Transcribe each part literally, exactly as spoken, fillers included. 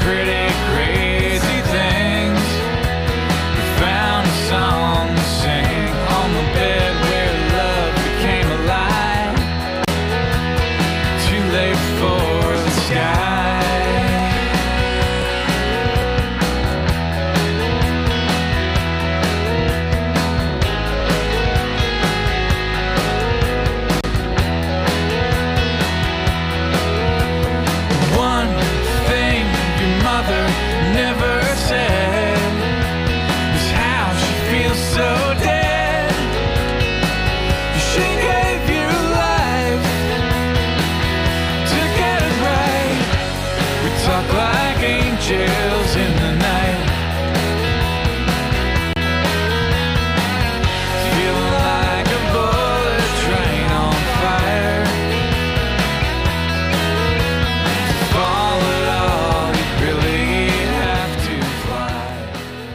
pretty crazy things. We found a song to sing on the bed where love became alive. Too late for the sky. One thing your mother never said is how she feels so dead. She gave you life to get it right. We talk like angels in the night. Feeling like a bullet train on fire. To fall at all, you really have to fly.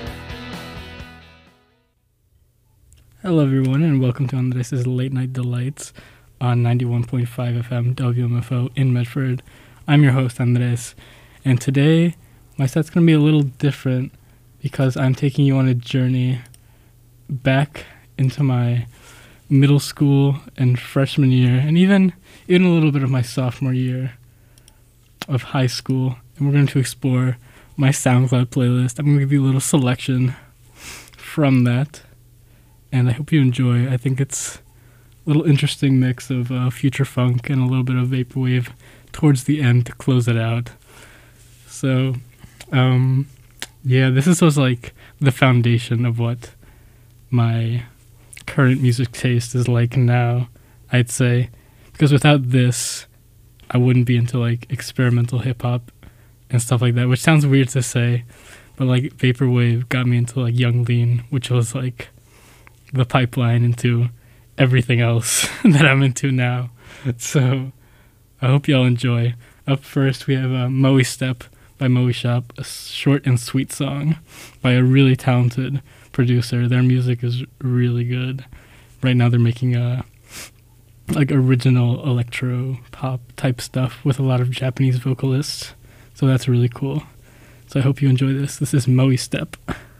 Hello, everyone, and welcome to Andres' Late Night Delights on ninety-one point five F M W M F O in Medford. I'm your host, Andres, and today my set's going to be a little different because I'm taking you on a journey back into my middle school and freshman year, and even, even a little bit of my sophomore year of high school, and we're going to explore my SoundCloud playlist. I'm going to give you a little selection from that, and I hope you enjoy. I think it's a little interesting mix of uh, future funk and a little bit of vaporwave towards the end to close it out. So, um, yeah, this is was like the foundation of what my current music taste is like now, I'd say, because without this, I wouldn't be into like experimental hip hop and stuff like that, which sounds weird to say, but like vaporwave got me into like Young Lean, which was like the pipeline into everything else that I'm into now. So I hope y'all enjoy. Up first, we have uh, Moe Step by Moe Shop, a short and sweet song by a really talented producer. Their music is really good. Right now they're making a like original electro pop type stuff with a lot of Japanese vocalists. So that's really cool. So I hope you enjoy this. This is Moe Step.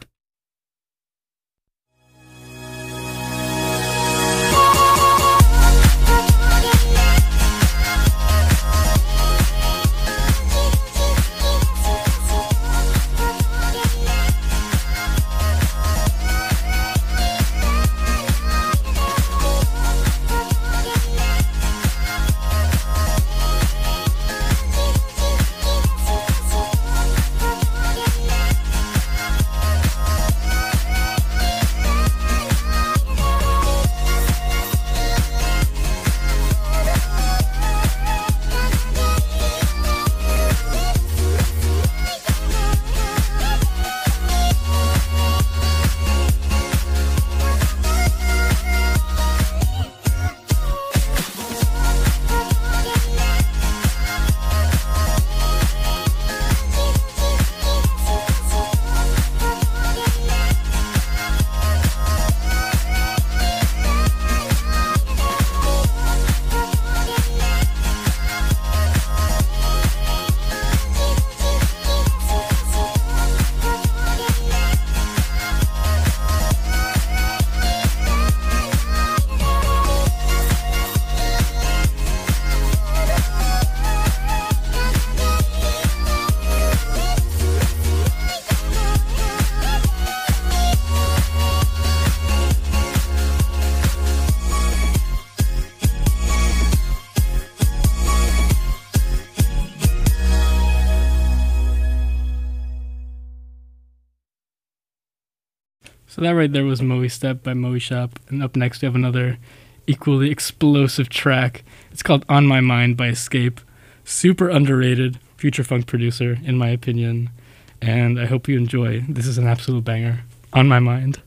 So that right there was Moe Step by Moe Shop. And up next we have another equally explosive track. It's called On My Mind by Escape. Super underrated future funk producer, in my opinion. And I hope you enjoy. This is an absolute banger. On My Mind.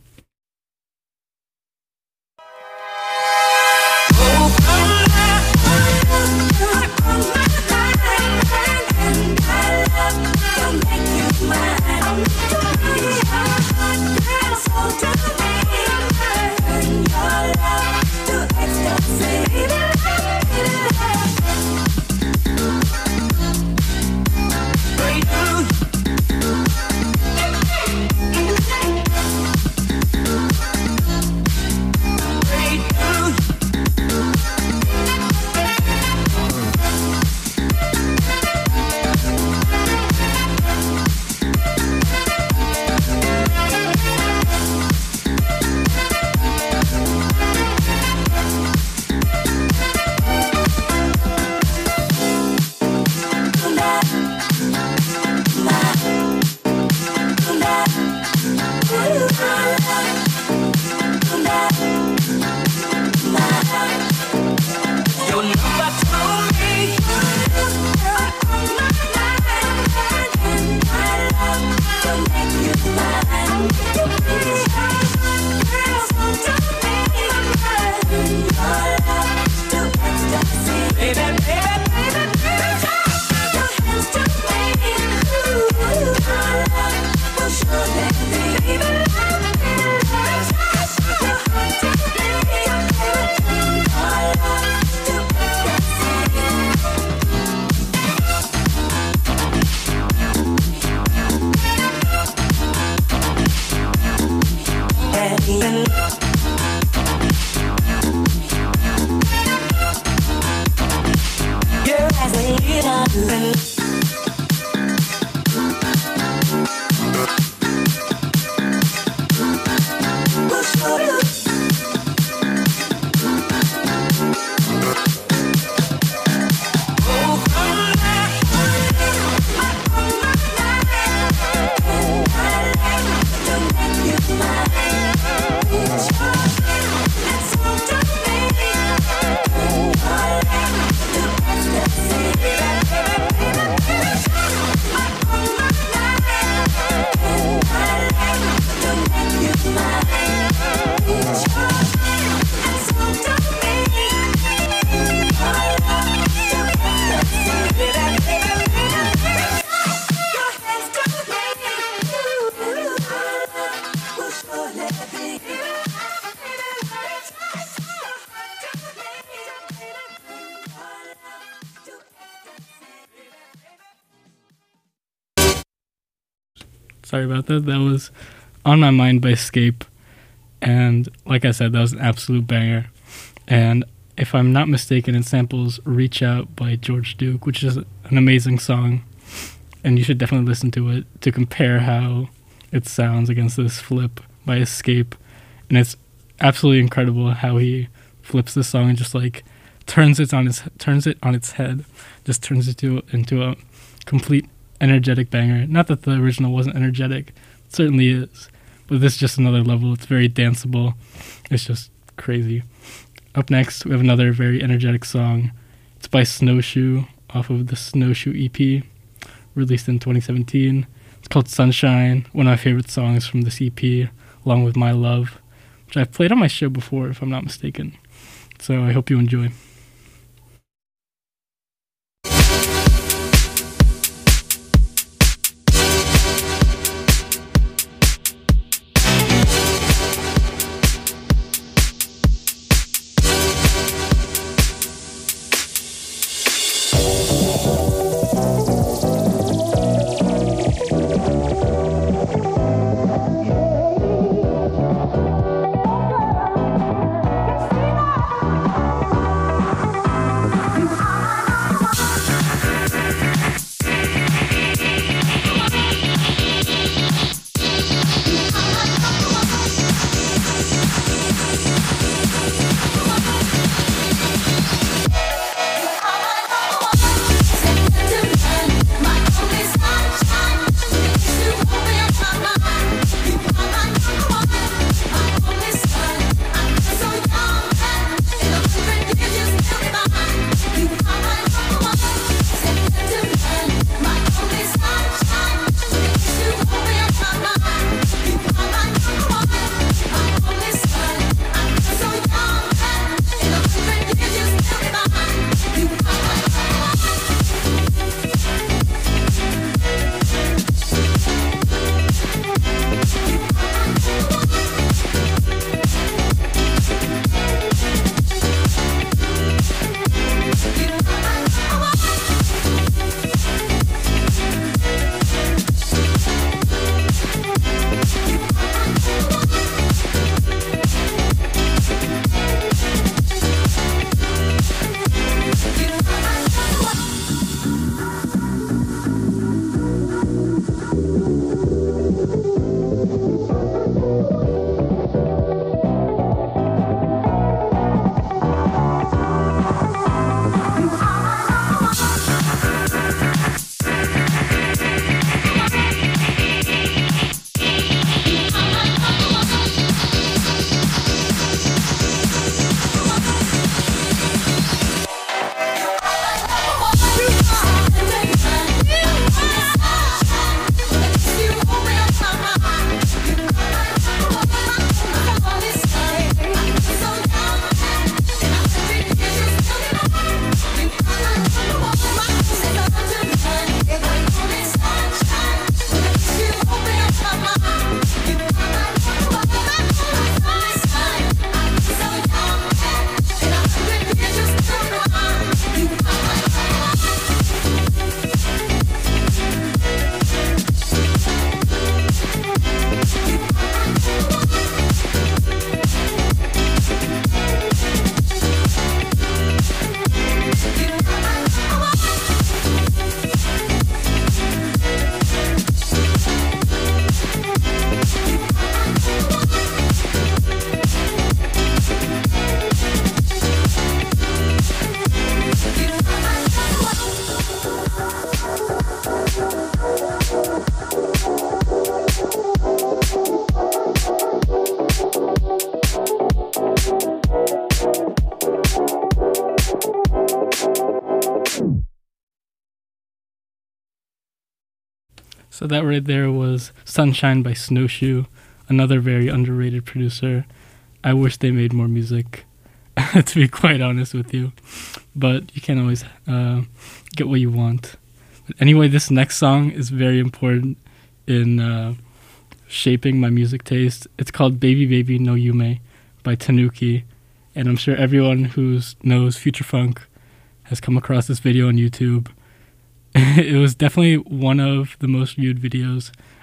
Sorry about that. That was On My Mind by Escape. And like I said, that was an absolute banger. And if I'm not mistaken, it samples Reach Out by George Duke, which is an amazing song. And you should definitely listen to it to compare how it sounds against this flip by Escape. And it's absolutely incredible how he flips the song and just like turns it on his turns it on its head, just turns it to, into a complete energetic banger. Not that the original wasn't energetic, it certainly is, but this is just another level. It's very danceable. It's just crazy. Up next, we have another very energetic song. It's by Snowshoe off of the Snowshoe E P, released in twenty seventeen. It's called Sunshine, one of my favorite songs from this E P, along with My Love, which I've played on my show before, if I'm not mistaken. So I hope you enjoy. So that right there was Sunshine by Snowshoe, another very underrated producer. I wish they made more music, to be quite honest with you. But you can't always uh, get what you want. But anyway, this next song is very important in uh, shaping my music taste. It's called Baby Baby No Yume by Tanuki. And I'm sure everyone who knows Future Funk has come across this video on YouTube. It was definitely one of the most viewed videos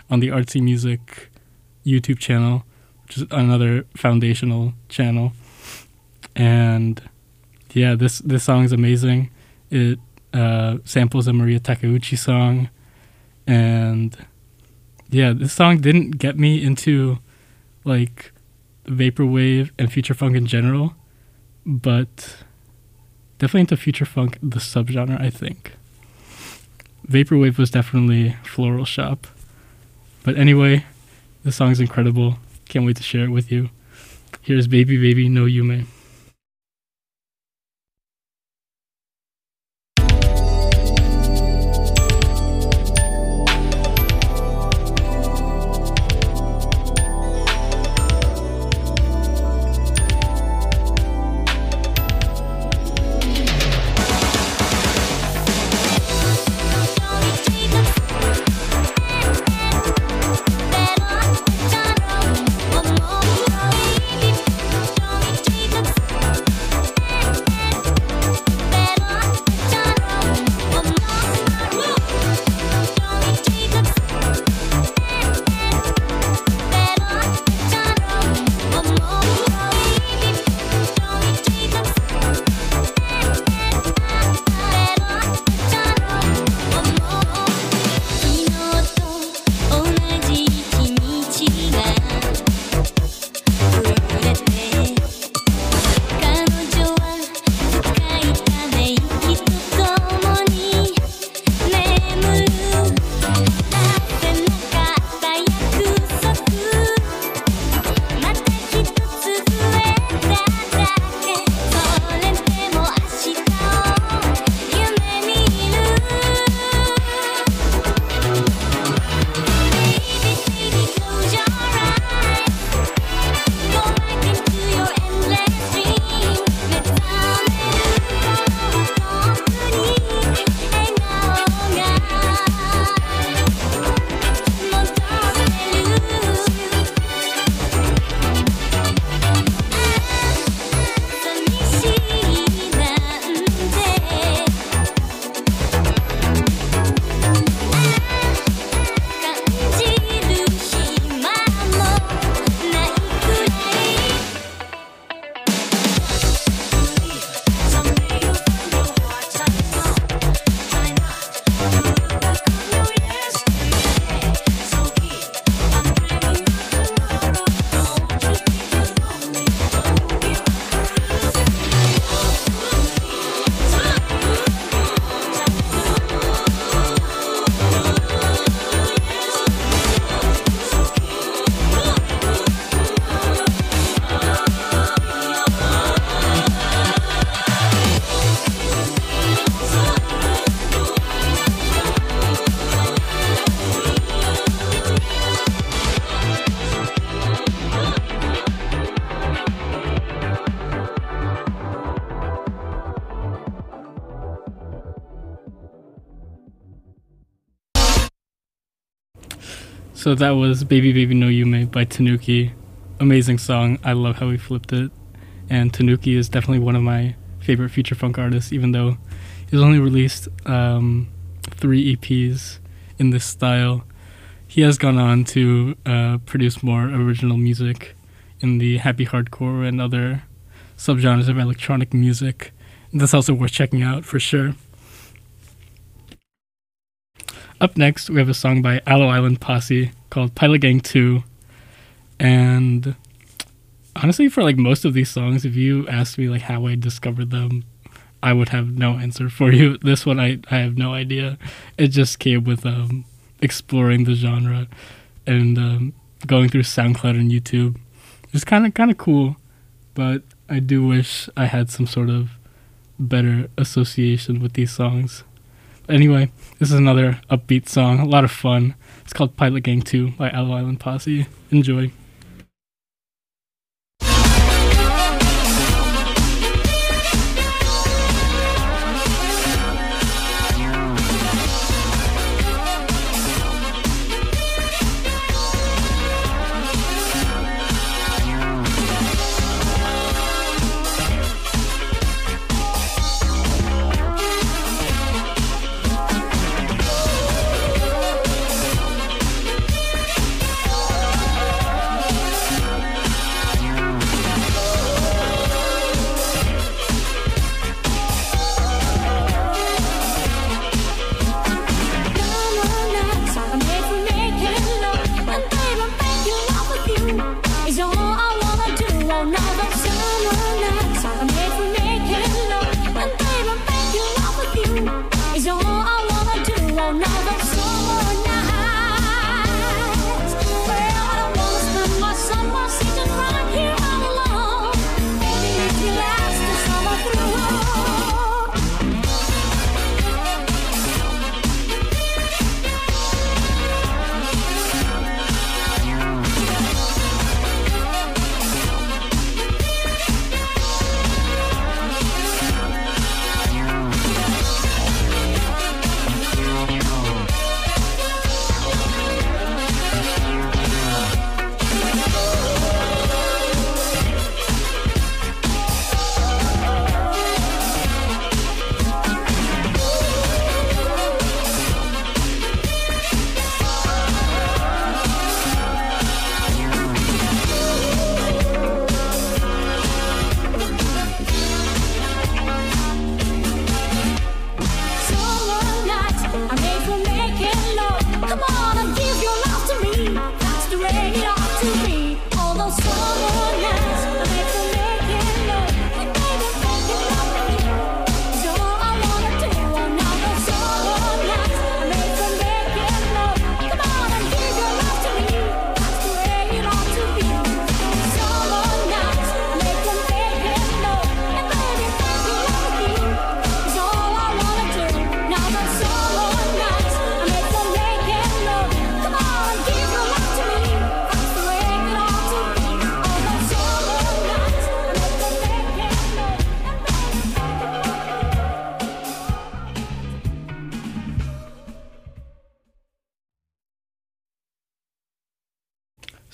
on the Artsy Music YouTube channel, which is another foundational channel. And yeah, this this song is amazing. It uh, samples a Maria Takeuchi song, and yeah, this song didn't get me into like vaporwave and future funk in general, but definitely into future funk, the subgenre, I think. Vaporwave was definitely Floral Shop. But anyway, this song's incredible. Can't wait to share it with you. Here's Baby Baby no Yume. So that was Baby Baby no Yume by Tanuki. Amazing song. I love how he flipped it. And Tanuki is definitely one of my favorite future funk artists, even though he's only released um, three E Ps in this style. He has gone on to uh, produce more original music in the happy hardcore and other subgenres of electronic music. And that's also worth checking out for sure. Up next, we have a song by Aloe Island Posse called Pilot Gang two. And honestly, for like most of these songs, if you asked me like how I discovered them, I would have no answer for you. This one, I, I have no idea. It just came with um, exploring the genre and um, going through SoundCloud and YouTube. It's kind of kind of cool, but I do wish I had some sort of better association with these songs. Anyway, this is another upbeat song, a lot of fun. It's called Pilot Gang two by Aloe Island Posse. Enjoy.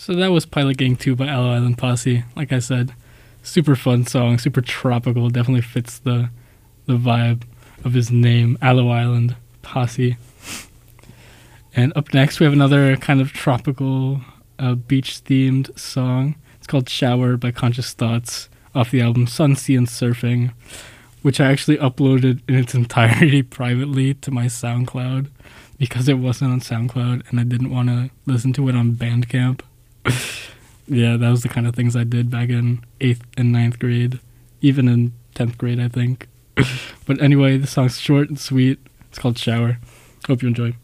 So that was Pilot Gang two by Aloe Island Posse. Like I said, super fun song, super tropical. Definitely fits the the vibe of his name, Aloe Island Posse. And up next, we have another kind of tropical, uh, beach-themed song. It's called Shower by Conscious Thoughts off the album Sun, Sea, and Surfing, which I actually uploaded in its entirety privately to my SoundCloud because it wasn't on SoundCloud and I didn't want to listen to it on Bandcamp. Yeah, that was the kind of things I did back in eighth and ninth grade, even in tenth grade, I think. But anyway, the song's short and sweet. It's called Shower. Hope you enjoy.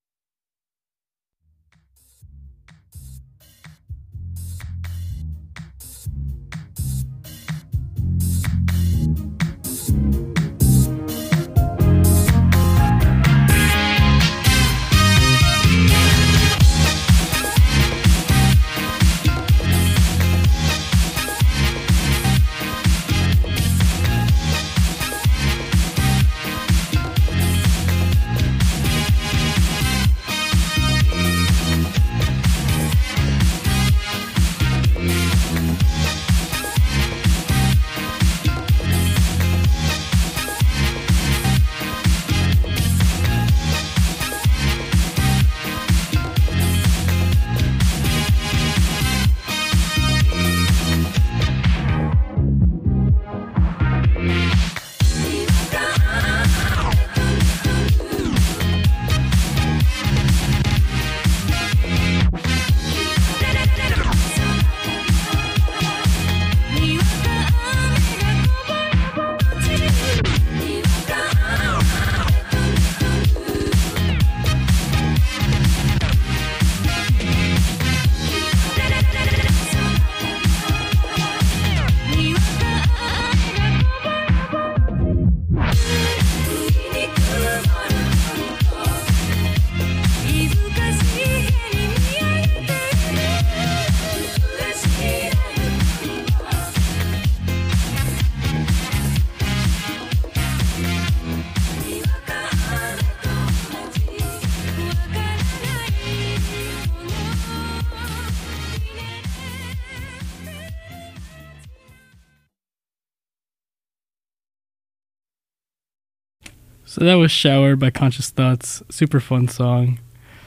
So that was Shower by Conscious Thoughts. Super fun song.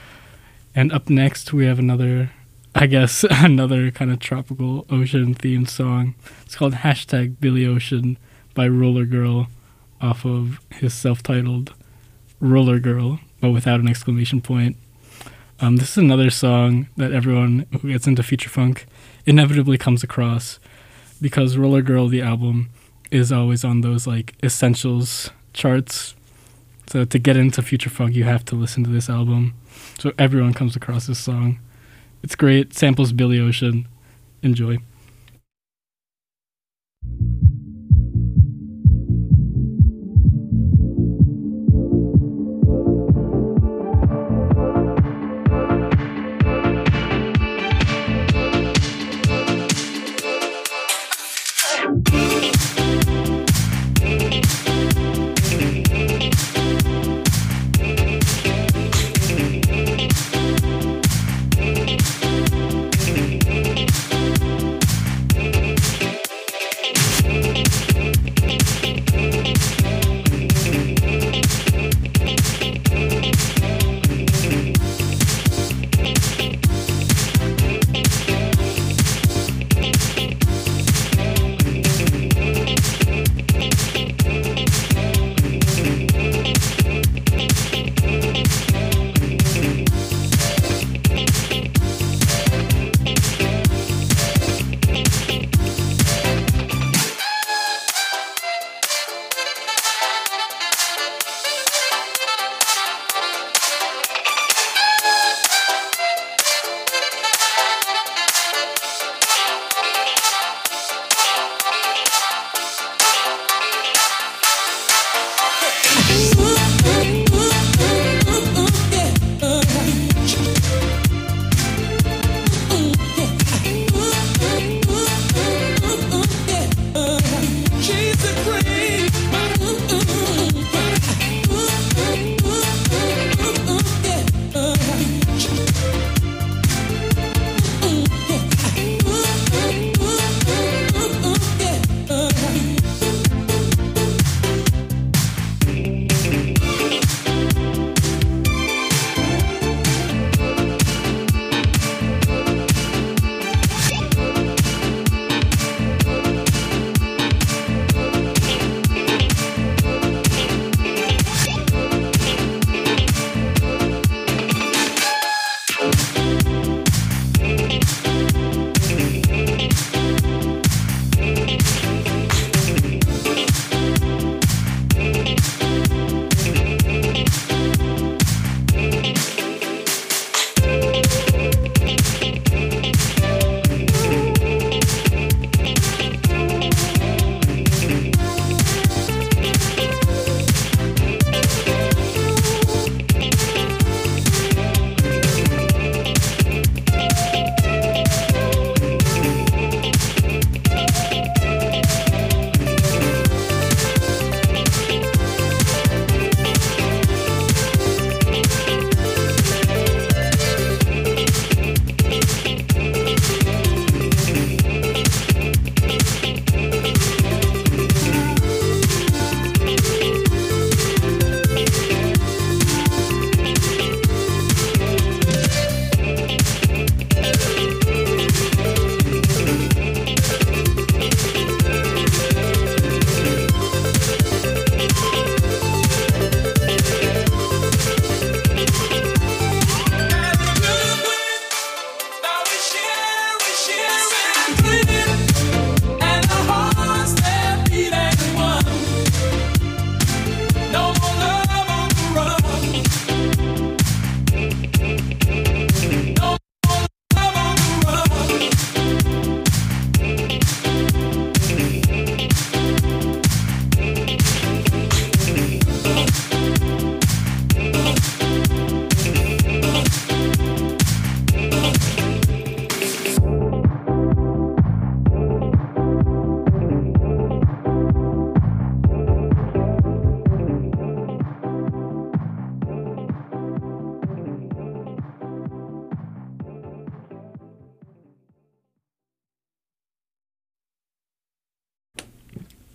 And up next, we have another, I guess, another kind of tropical ocean themed song. It's called Hashtag Billy Ocean by Roller Girl off of his self-titled Roller Girl, but without an exclamation point. Um, this is another song that everyone who gets into future funk inevitably comes across because Roller Girl, the album, is always on those like essentials charts. So to get into future funk, you have to listen to this album. So everyone comes across this song. It's great. Samples Billy Ocean. Enjoy.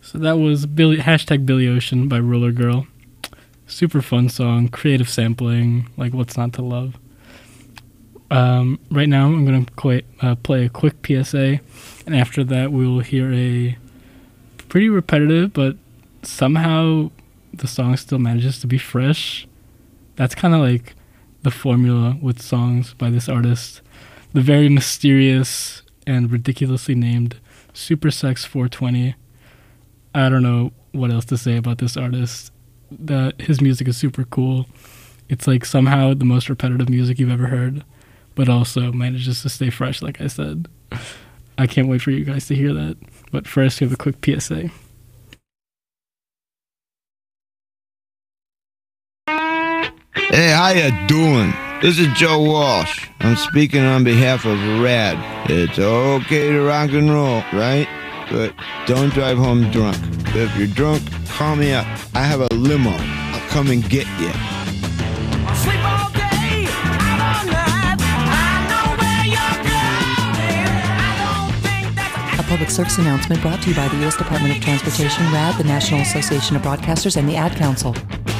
So that was Billy, hashtag Billy Ocean by Roller Girl. Super fun song, creative sampling, like what's not to love. Um, right now I'm going to play, uh, play a quick P S A, and after that we will hear a pretty repetitive, but somehow the song still manages to be fresh. That's kind of like the formula with songs by this artist. The very mysterious and ridiculously named Super Sex four twenty. I don't know what else to say about this artist. That his music is super cool. It's like somehow the most repetitive music you've ever heard, but also manages to stay fresh, like I said. I can't wait for you guys to hear that. But first, we have a quick P S A. Hey, how you doing? This is Joe Walsh. I'm speaking on behalf of RAD. It's okay to rock and roll, right? But don't drive home drunk. If you're drunk, call me up. I have a limo. I'll come and get you. Sleep all day, out all night. I know where you're going. I don't think that's A public service announcement brought to you by the U S Department of Transportation, RAD, the National Association of Broadcasters, and the Ad Council.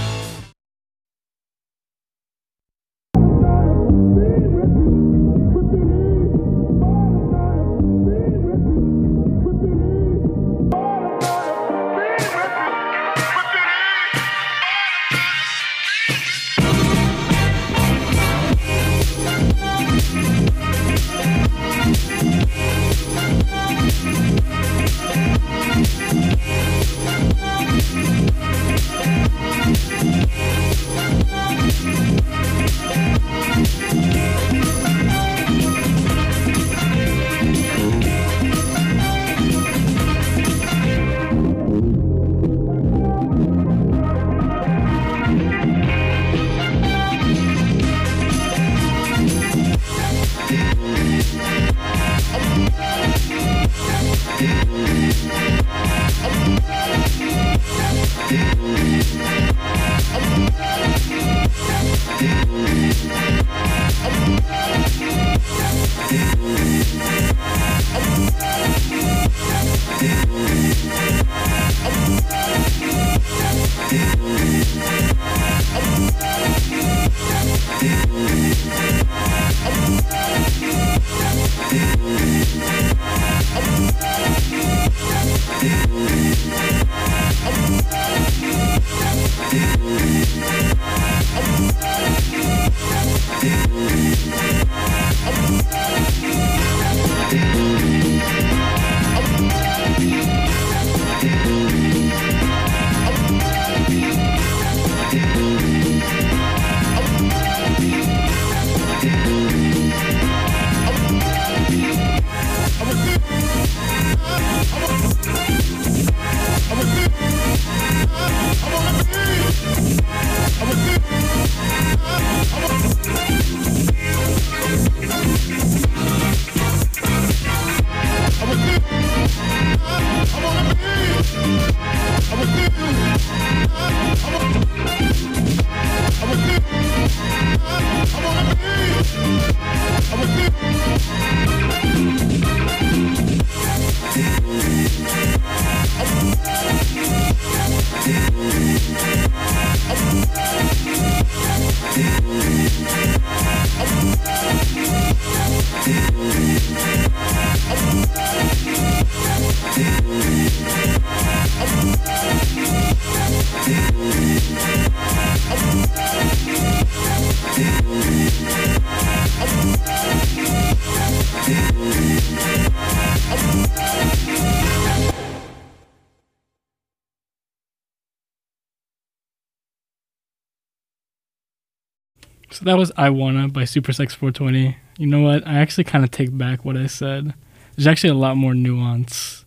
So that was I Wanna by Super Sex four twenty. You know what? I actually kind of take back what I said. There's actually a lot more nuance,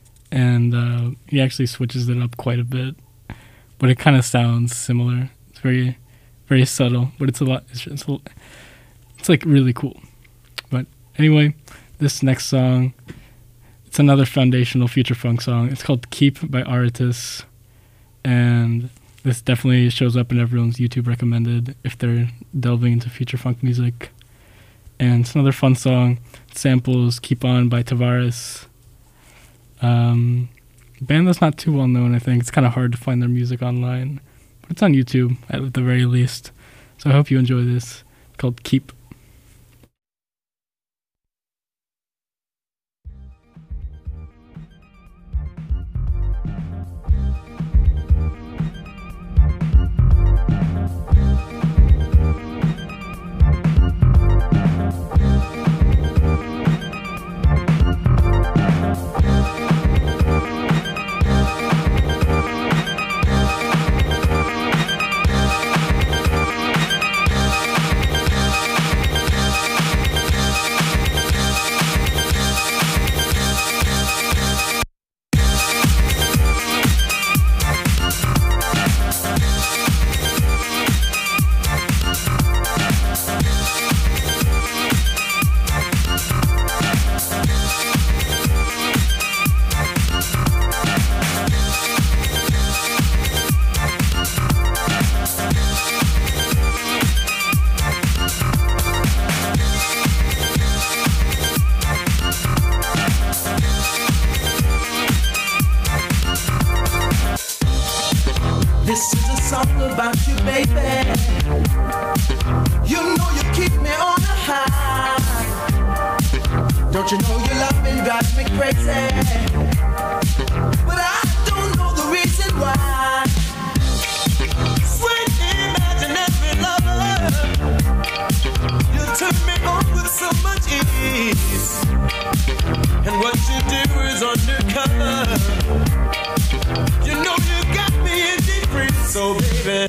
and uh, he actually switches it up quite a bit. But it kind of sounds similar. It's very, very subtle, but it's a lot. It's, it's, a, it's like really cool. But anyway, this next song, it's another foundational future funk song. It's called "Keep" by Aratus, and this definitely shows up in everyone's YouTube recommended if they're delving into future funk music. And it's another fun song. It samples "Keep On" by Tavares. Um, a band that's not too well known, I think. It's kind of hard to find their music online, but it's on YouTube at the very least. So I hope you enjoy this. It's called Keep. This is a song about you, baby. You know you keep me on the high. Don't you know your loving drives me crazy? But I don't know the reason why. Sweet imaginary lover, you turn me on with so much ease. And what you do is undercover. You know you got me in deep freeze, so baby.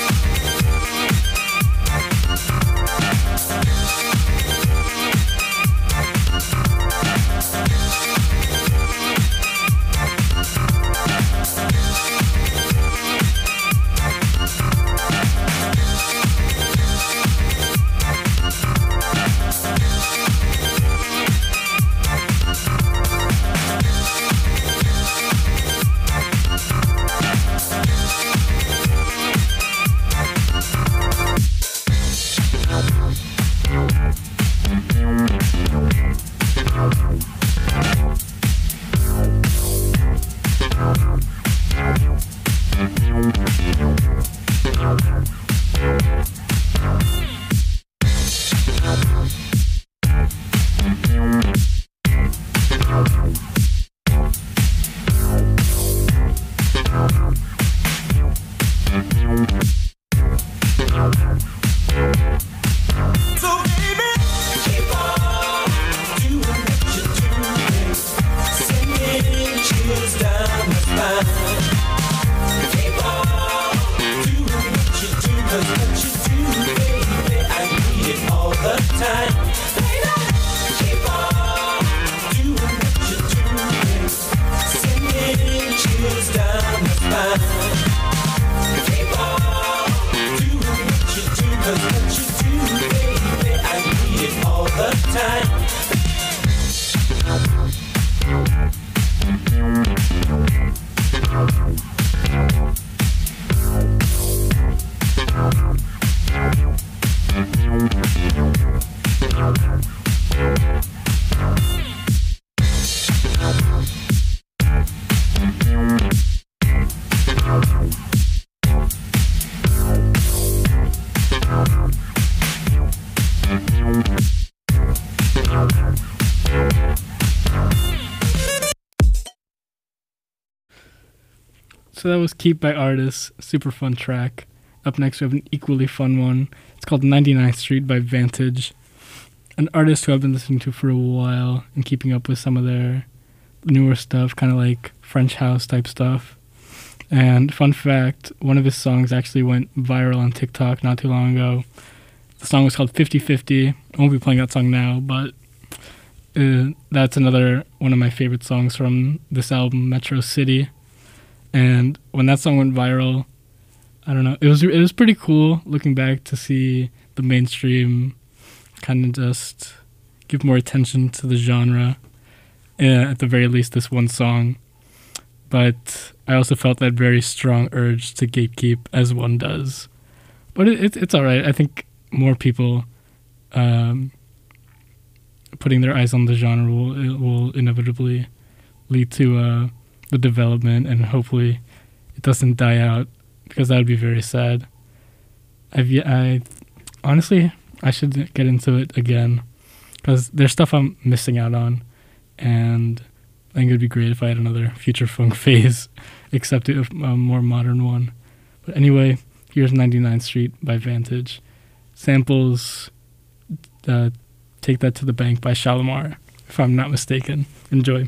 So that was Keep by Artists, super fun track. Up next we have an equally fun one. It's called ninety-ninth Street by Vantage, an artist who I've been listening to for a while and keeping up with some of their newer stuff, kind of like French house type stuff. And fun fact, one of his songs actually went viral on TikTok not too long ago. The song was called fifty fifty. I won't be playing that song now, but uh, that's another one of my favorite songs from this album, Metro City. And when that song went viral, I don't know, it was it was pretty cool looking back to see the mainstream kind of just give more attention to the genre, uh, at the very least this one song. But I also felt that very strong urge to gatekeep, as one does. But it, it, it's all right. I think more people um, putting their eyes on the genre will, it will inevitably lead to uh, the development, and hopefully it doesn't die out, because that would be very sad. I've yet, I honestly, I should get into it again, because there's stuff I'm missing out on, and I think it would be great if I had another future funk phase, except a, a more modern one. But anyway, here's ninety-ninth Street by Vantage. Samples uh, Take That to the Bank by Shalimar, if I'm not mistaken. Enjoy.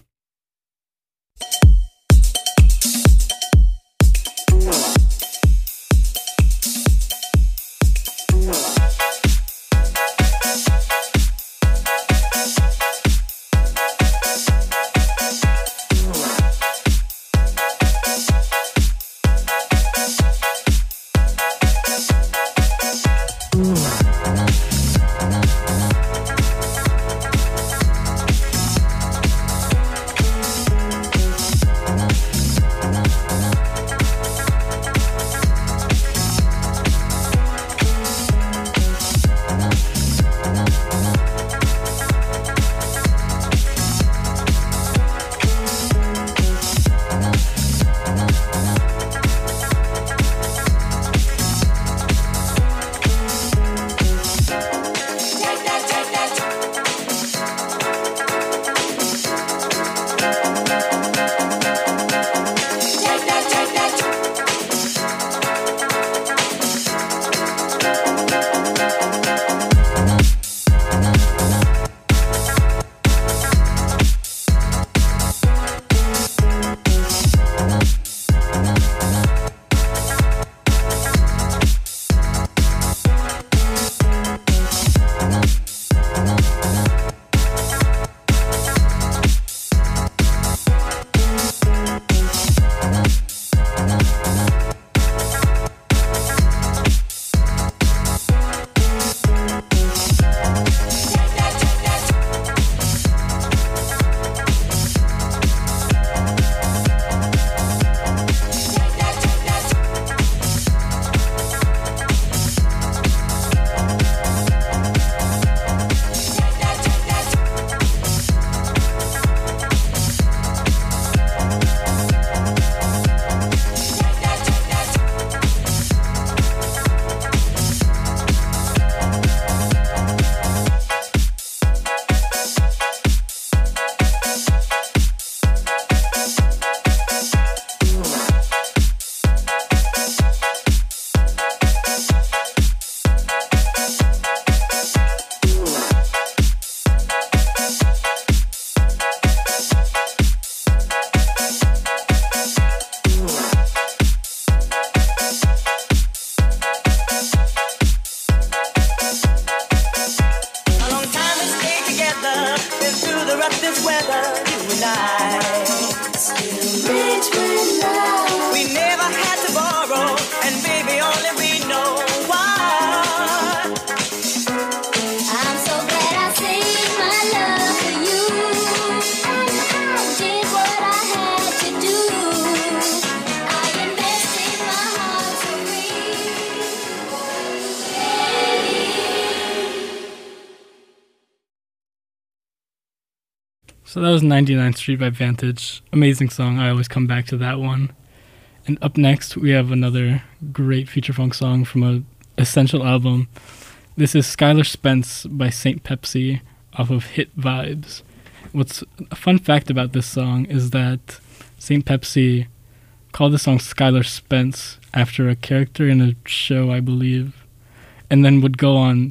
So that was ninety-ninth Street by Vantage. Amazing song. I always come back to that one. And up next, we have another great future funk song from a Essential album. This is Skylar Spence by Saint Pepsi off of Hit Vibes. What's a fun fact about this song is that Saint Pepsi called the song Skylar Spence after a character in a show, I believe, and then would go on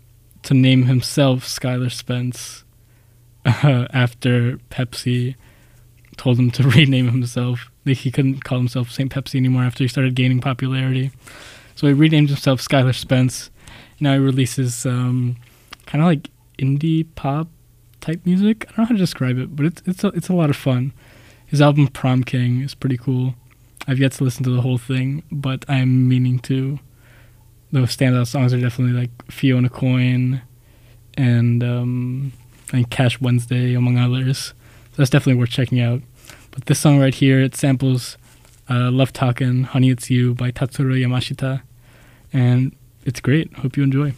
to name himself Skylar Spence uh, after Pepsi told him to rename himself. Like, he couldn't call himself Saint Pepsi anymore after he started gaining popularity. So he renamed himself Skylar Spence. Now he releases um, kind of like indie pop type music. I don't know how to describe it, but it's it's a, it's a lot of fun. His album Prom King is pretty cool. I've yet to listen to the whole thing, but I'm meaning to. Those standout songs are definitely like Fiona Coin and um, I think Cash Wednesday, among others. So that's definitely worth checking out. But this song right here, it samples uh, Love Talkin', Honey It's You by Tatsuro Yamashita. And it's great. Hope you enjoy.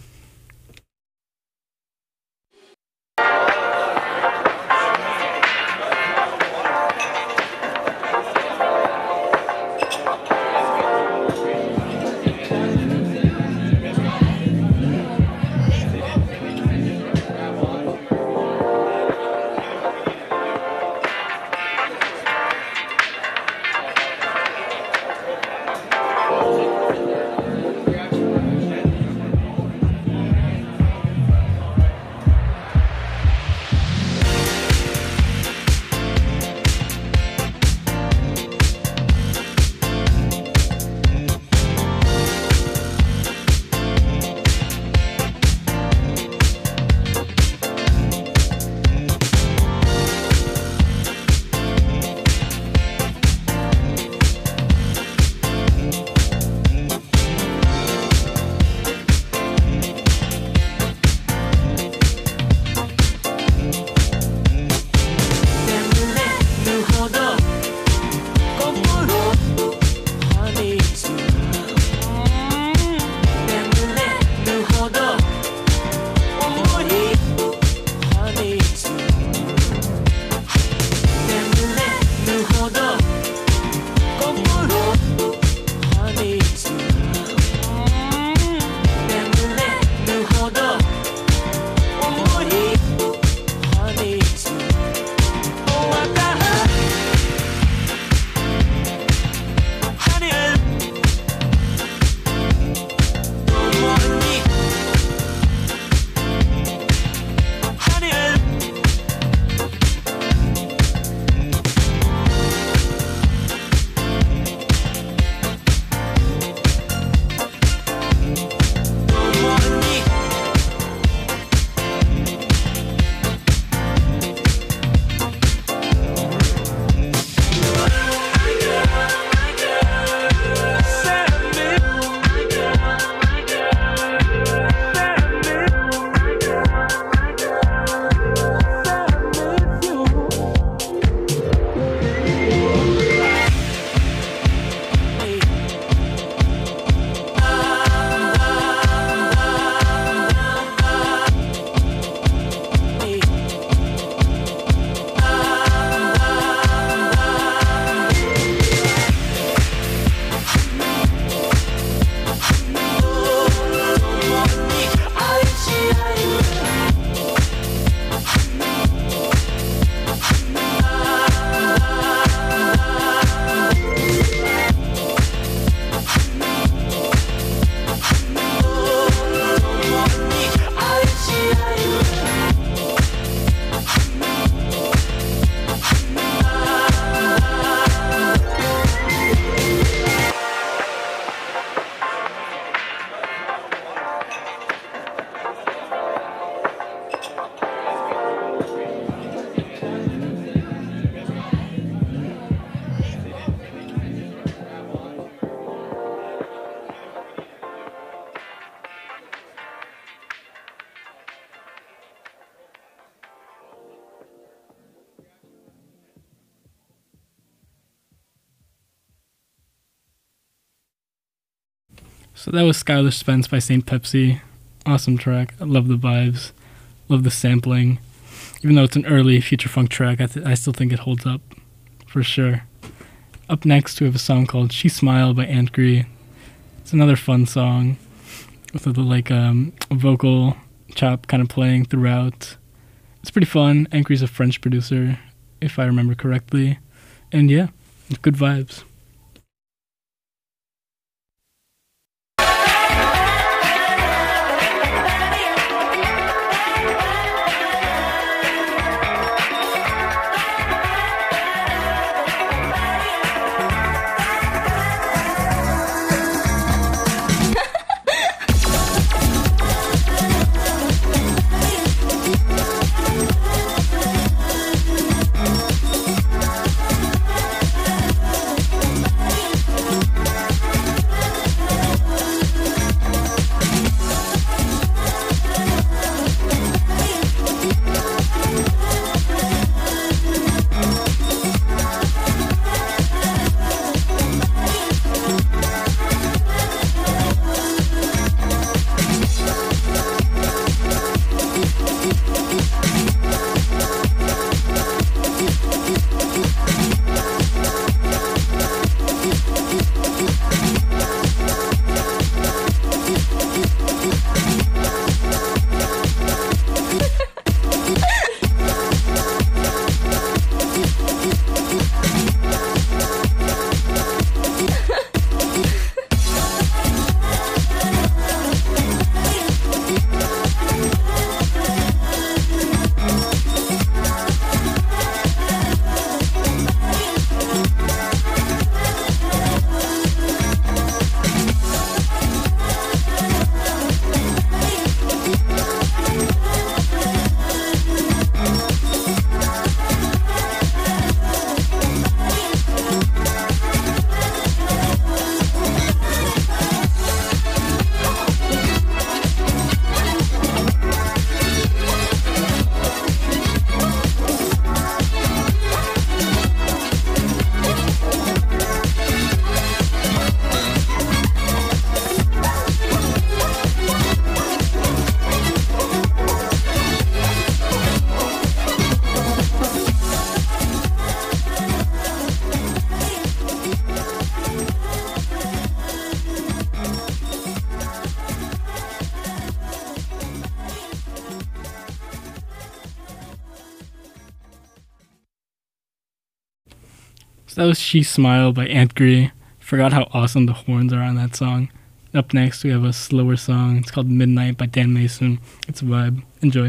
So that was Skylar Spence by Saint Pepsi. Awesome track. I love the vibes. Love the sampling. Even though it's an early future funk track, I, th- I still think it holds up for sure. Up next, we have a song called She Smiled by Antgree. It's another fun song with a like um, a vocal chop kind of playing throughout. It's pretty fun. Antgree's a French producer, if I remember correctly. And yeah, good vibes. So that was She Smiled by Antgree. Forgot how awesome the horns are on that song. Up next, we have a slower song. It's called Midnight by Dan Mason. It's a vibe. Enjoy.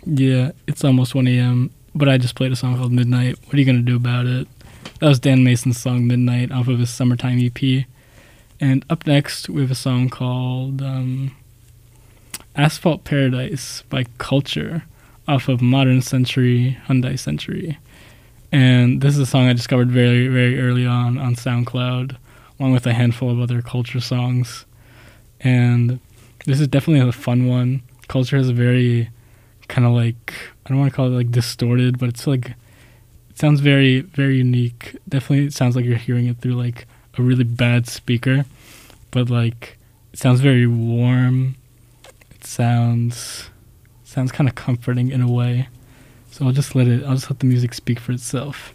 Yeah, it's almost one a.m., but I just played a song called Midnight. What are you going to do about it? That was Dan Mason's song Midnight off of his Summertime E P. And up next, we have a song called um, Asphalt Paradise by Culture off of Modern Century, Hyundai Century. And this is a song I discovered very, very early on on SoundCloud, along with a handful of other Culture songs. And this is definitely a fun one. Culture has a very kind of like, I don't want to call it like distorted, but it's like, it sounds very, very unique. Definitely it sounds like you're hearing it through like a really bad speaker, but like it sounds very warm. It sounds, sounds kind of comforting in a way. So I'll just let it, I'll just let the music speak for itself.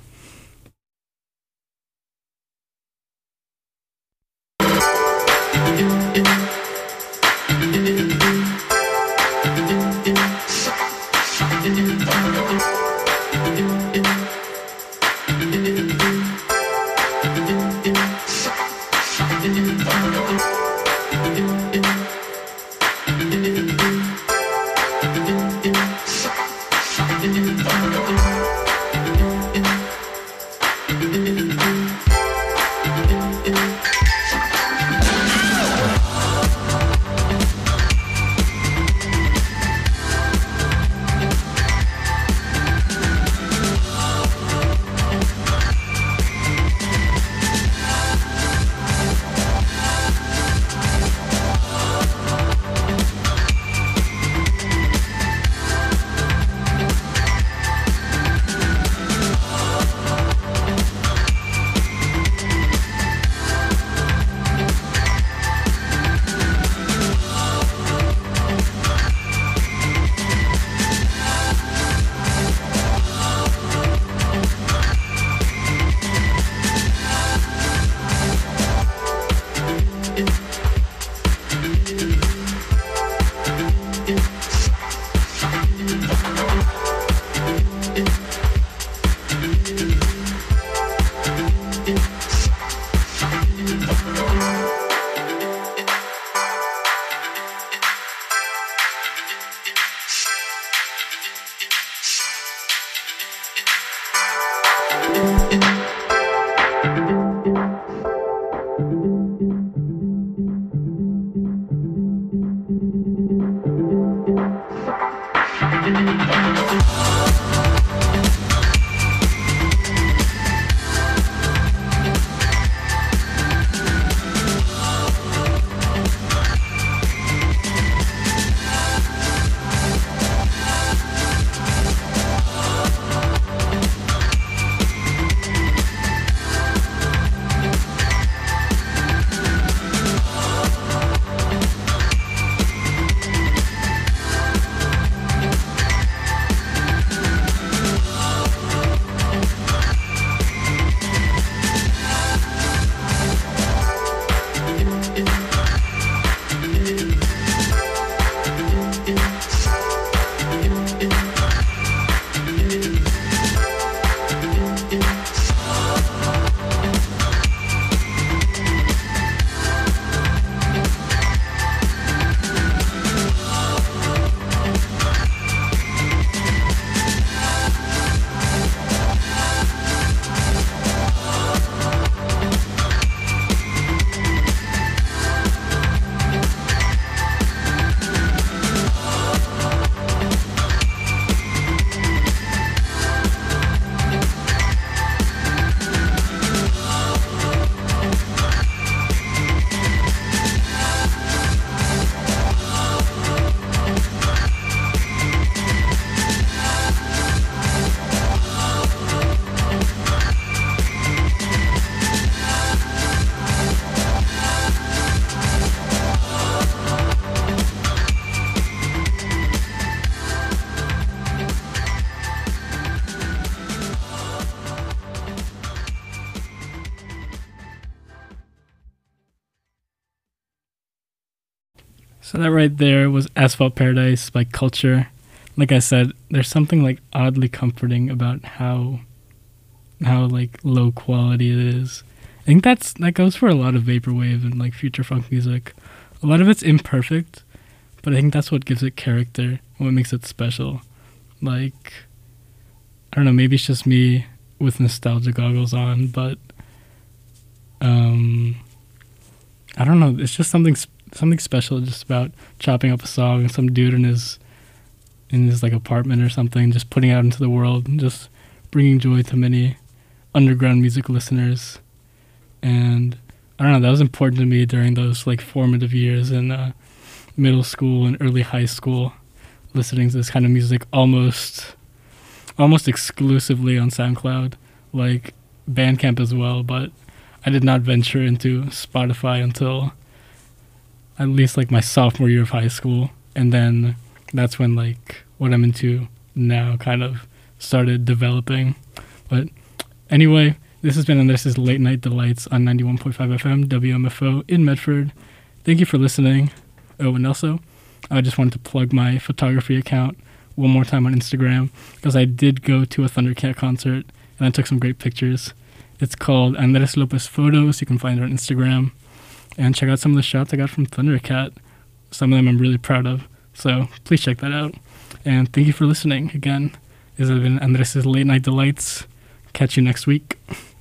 So that right there was Asphalt Paradise by Culture. Like I said, there's something like oddly comforting about how how like low quality it is. I think that's that goes for a lot of vaporwave and like future funk music. A lot of it's imperfect, but I think that's what gives it character. what makes it special. Like, I don't know, maybe it's just me with nostalgia goggles on, but um, I don't know. It's just something something special just about chopping up a song and some dude in his in his like apartment or something, just putting it out into the world and just bringing joy to many underground music listeners. And I don't know, that was important to me during those like formative years in uh, middle school and early high school, listening to this kind of music almost almost exclusively on SoundCloud, like Bandcamp as well, but I did not venture into Spotify until at least like my sophomore year of high school, and then that's when like what I'm into now kind of started developing. But anyway, this has been Andres' Late Night Delights on ninety-one point five F M W M F O in Medford. Thank you for listening. Oh, and also, I just wanted to plug my photography account one more time on Instagram, because I did go to a Thundercat concert and I took some great pictures. It's called Andres Lopez Photos. You can find it on Instagram. And check out some of the shots I got from Thundercat. Some of them I'm really proud of. So please check that out. And thank you for listening. Again, this has been Andres' Late Night Delights. Catch you next week.